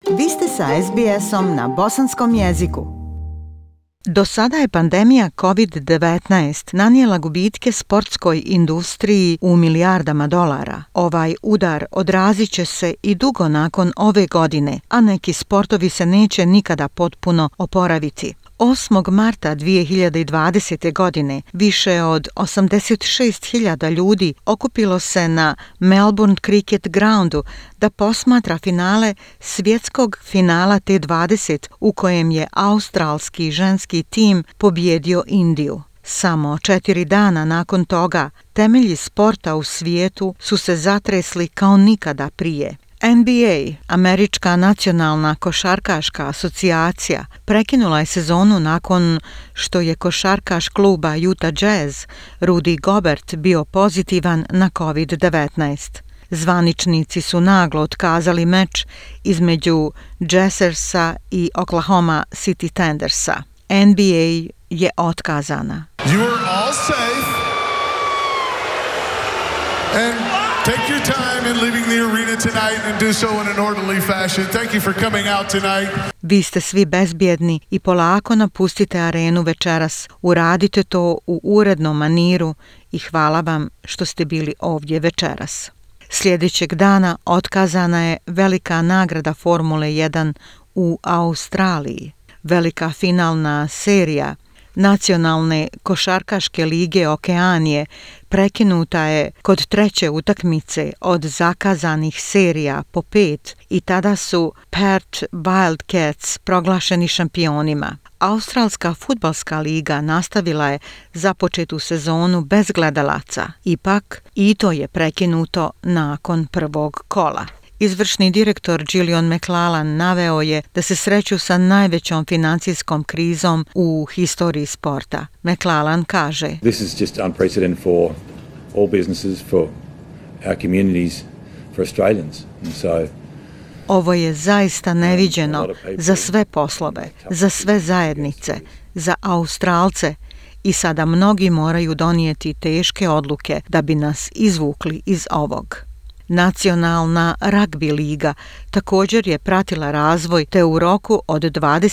Vi ste sa SBS-om na bosanskom jeziku. Do sada je pandemija COVID-19 nanijela gubitke sportskoj industriji u milijardama dolara. Ovaj udar odrazit će se i dugo nakon ove godine, a neki sportovi se neće nikada potpuno oporaviti. 8. marta 2020. godine više od 86.000 ljudi okupilo se na Melbourne Cricket Groundu da posmatra finale svjetskog finala T20 u kojem je australski ženski tim pobjedio Indiju. Samo 4 dana nakon toga temelji sporta u svijetu su se zatresli kao nikada prije. NBA, Američka nacionalna košarkaška asocijacija, prekinula je sezonu nakon što je košarkaš kluba Utah Jazz, Rudy Gobert, bio pozitivan na COVID-19. Zvaničnici su naglo otkazali meč između Jazzersa i Oklahoma City Thundersa. NBA je otkazana. You are all safe. And take your time in leaving the arena tonight and do so in an orderly fashion. Thank you for coming out tonight. Vi ste svi bezbjedni i polako napustite arenu večeras. Uradite to u urednom maniru i hvala vam što ste bili ovdje večeras. Sljedećeg dana otkazana je velika nagrada Formule 1 u Australiji. Velika finalna serija Nacionalne košarkaške lige Okeanije prekinuta je kod treće utakmice od zakazanih serija po 5 i tada su Perth Wildcats proglašeni šampionima. Australska fudbalska liga nastavila je započetu sezonu bez gledalaca. Ipak, i to je prekinuto nakon prvog kola. Izvršni direktor Gillian McLachlan naveo je da se sreću sa najvećom financijskom krizom u historiji sporta. McLachlan kaže: This is just unprecedented for all businesses, for our communities, for Australians. And so ovo je zaista neviđeno za sve poslove, za sve zajednice, za Australce i sada mnogi moraju donijeti teške odluke da bi nas izvukli iz ovog. Nacionalna ragbi liga također je pratila razvoj te u roku od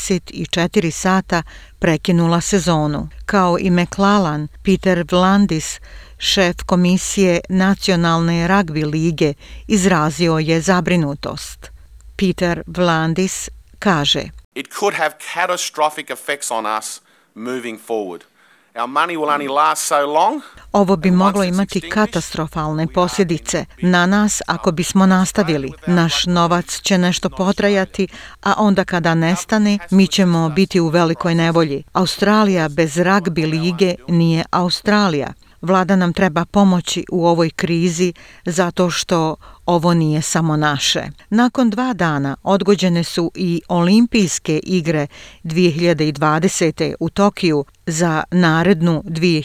24 sata prekinula sezonu. Kao i McLachlan, Peter Vlandis, šef komisije Nacionalne ragbi lige, izrazio je zabrinutost. Peter Vlandis kaže: It could have catastrophic effects on us moving forward. Our money will only last so long. Ovo bi moglo imati katastrofalne posljedice na nas ako bismo nastavili. Naš novac će nešto potrajati, a onda kada nestane, mi ćemo biti u velikoj nevolji. Australija bez ragbi lige nije Australija. Vlada nam treba pomoći u ovoj krizi zato što ovo nije samo naše. Nakon 2 dana odgođene su i Olimpijske igre 2020. u Tokiju za narednu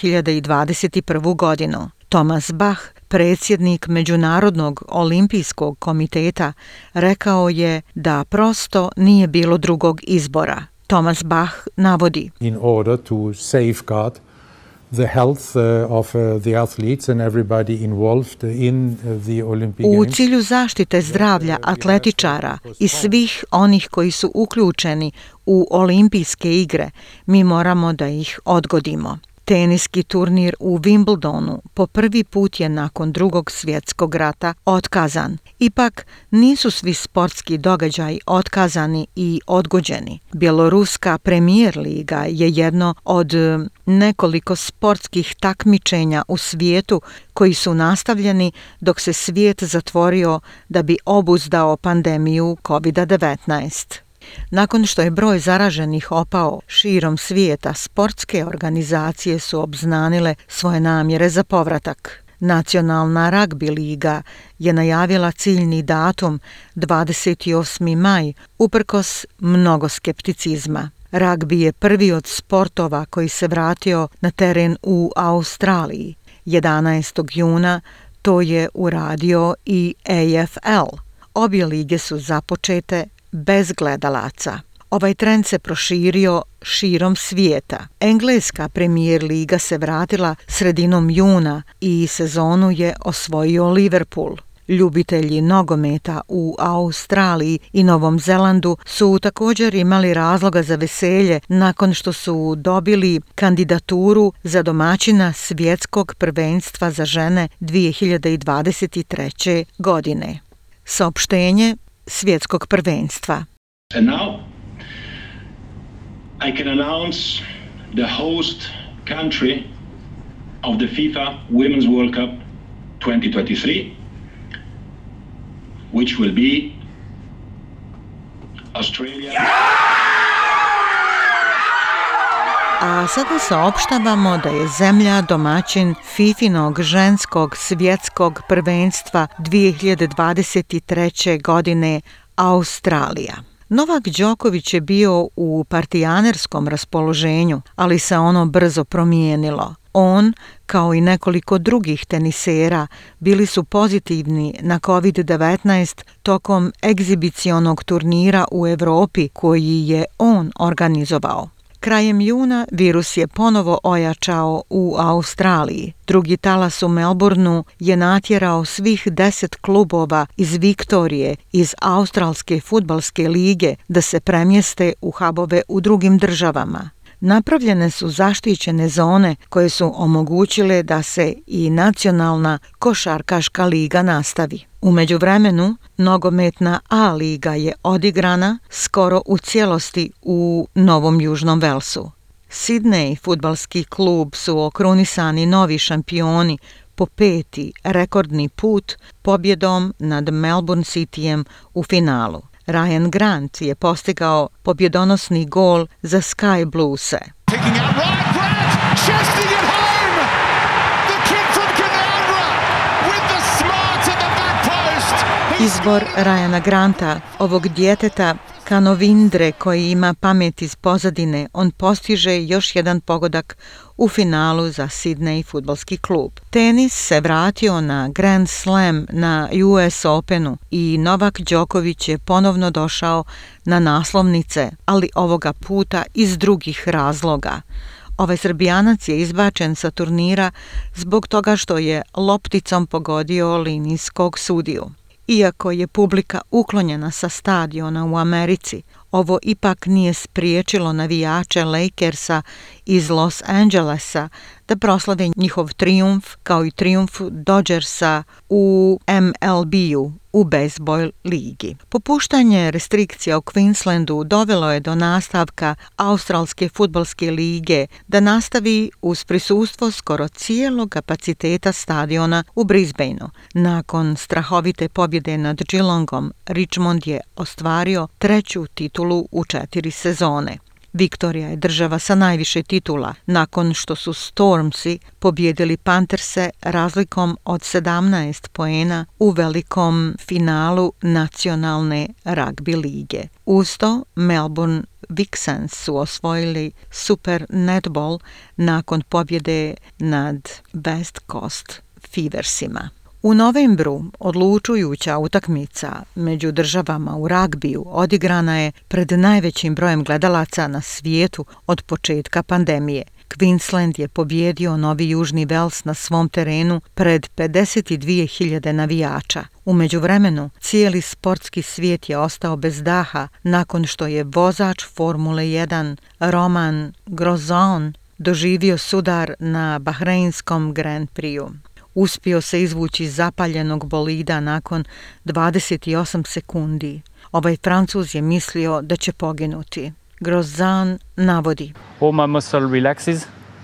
2021. godinu. Thomas Bach, predsjednik Međunarodnog olimpijskog komiteta, rekao je da prosto nije bilo drugog izbora. Thomas Bach navodi: In order to safeguard the health of the athletes and everybody involved in the Olympic Games. U cilju zaštite zdravlja atletičara i svih onih koji su uključeni u olimpijske igre, mi moramo da ih odgodimo. Teniski turnir u Wimbledonu po prvi put je nakon Drugog svjetskog rata otkazan. Ipak nisu svi sportski događaji otkazani i odgođeni. Bjeloruska Premier liga je jedno od nekoliko sportskih takmičenja u svijetu koji su nastavljeni dok se svijet zatvorio da bi obuzdao pandemiju COVID-19. Nakon što je broj zaraženih opao širom svijeta, sportske organizacije su obznanile svoje namjere za povratak. Nacionalna ragbi liga je najavila ciljni datum 28. maj, uprkos mnogo skepticizma. Ragbi je prvi od sportova koji se vratio na teren u Australiji. 11. juna to je uradio i AFL. Obje lige su započete bez gledalaca. Ovaj trend se proširio širom svijeta. Engleska Premier liga se vratila sredinom juna i sezonu je osvojio Liverpool. Ljubitelji nogometa u Australiji i Novom Zelandu su također imali razloga za veselje nakon što su dobili kandidaturu za domaćina svjetskog prvenstva za žene 2023. godine. Saopštenje svjetskog prvenstva. And now I can announce the host country of the FIFA Women's World Cup 2023, which will be Australia. A sada saopštavamo da je zemlja domaćin FIFInog ženskog svjetskog prvenstva 2023. godine Australija. Novak Đoković je bio u partijanerskom raspoloženju, ali se ono brzo promijenilo. On, kao i nekoliko drugih tenisera, bili su pozitivni na COVID-19 tokom egzibicionog turnira u Europi koji je on organizovao. Krajem juna virus je ponovo ojačao u Australiji. Drugi talas u Melbourneu je natjerao svih 10 klubova iz Viktorije iz Australske fudbalske lige da se premjeste u hubove u drugim državama. Napravljene su zaštićene zone koje su omogućile da se i nacionalna košarkaška liga nastavi. U međuvremenu, nogometna A liga je odigrana skoro u cijelosti u Novom Južnom Velsu. Sydney fudbalski klub su okrunisani novi šampioni po 5. rekordni put pobjedom nad Melbourne Cityjem u finalu. Ryan Grant je postigao pobjedonosni gol za Sky Bluese. Izbor Ryana Granta, ovog djeteta Kanovindre koji ima pamet iz pozadine, on postiže još jedan pogodak u finalu za Sydney fudbalski klub. Tenis se vratio na Grand Slam na US Openu i Novak Đoković je ponovno došao na naslovnice, ali ovoga puta iz drugih razloga. Ovaj Srbijanac je izbačen sa turnira zbog toga što je lopticom pogodio linijskog sudiju. Iako je publika uklonjena sa stadiona u Americi, ovo ipak nije spriječilo navijače Lakersa iz Los Angelesa da proslave njihov trijumf kao i trijumf Dodgersa u MLB-u u bejzbol ligi. Popuštanje restrikcija u Queenslandu dovelo je do nastavka Australske fudbalske lige da nastavi uz prisustvo skoro cijelog kapaciteta stadiona u Brisbaneu. Nakon strahovite pobjede nad Geelongom, Richmond je ostvario 3. titulu u 4 sezone. Viktorija je država sa najviše titula nakon što su Stormsi pobjedili Pantherse razlikom od 17 poena u velikom finalu nacionalne ragbi lige. Uz to Melbourne Vixens su osvojili Super Netball nakon pobjede nad West Coast Feversima. U novembru odlučujuća utakmica među državama u ragbiju odigrana je pred najvećim brojem gledalaca na svijetu od početka pandemije. Queensland je pobjedio Novi Južni Vels na svom terenu pred 52.000 navijača. U međuvremenu, cijeli sportski svijet je ostao bez daha nakon što je vozač Formule 1 Romain Grosjean doživio sudar na Bahreinskom Grand Prixu. Uspio se izvući iz zapaljenog bolida nakon 28 sekundi. Ovaj Francuz je mislio da će poginuti. Grosjean navodi. All my muscle relaxes.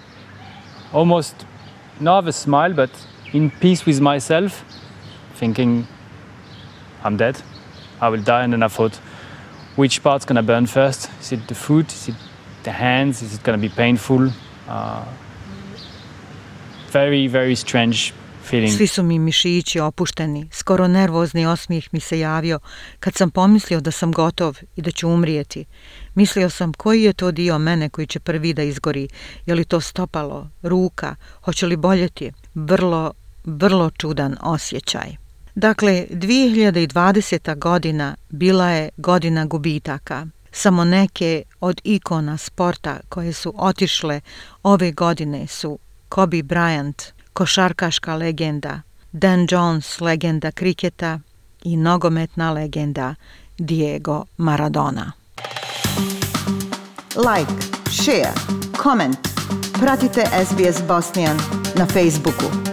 Almost nervous smile, but in peace with myself, thinking I'm dead. I will die. And then I thought, which part's going to burn first? Is it the foot? Is it the hands? Is it going to be painful? Very, very strange feeling. Svi su mi mišići opušteni, skoro nervozni osmijeh mi se javio kad sam pomislio da sam gotov i da ću umrijeti. Mislio sam koji je to dio mene koji će prvi da izgori, je li to stopalo, ruka, hoće li boljeti? Vrlo čudan osjećaj. Dakle, 2020. godina bila je godina gubitaka. Samo neke od ikona sporta koje su otišle ove godine su Kobe Bryant, košarkaška legenda, Dan Jones, legenda kriketa, i nogometna legenda Diego Maradona. Like, share, comment. Pratite SBS Bosnian na Facebooku.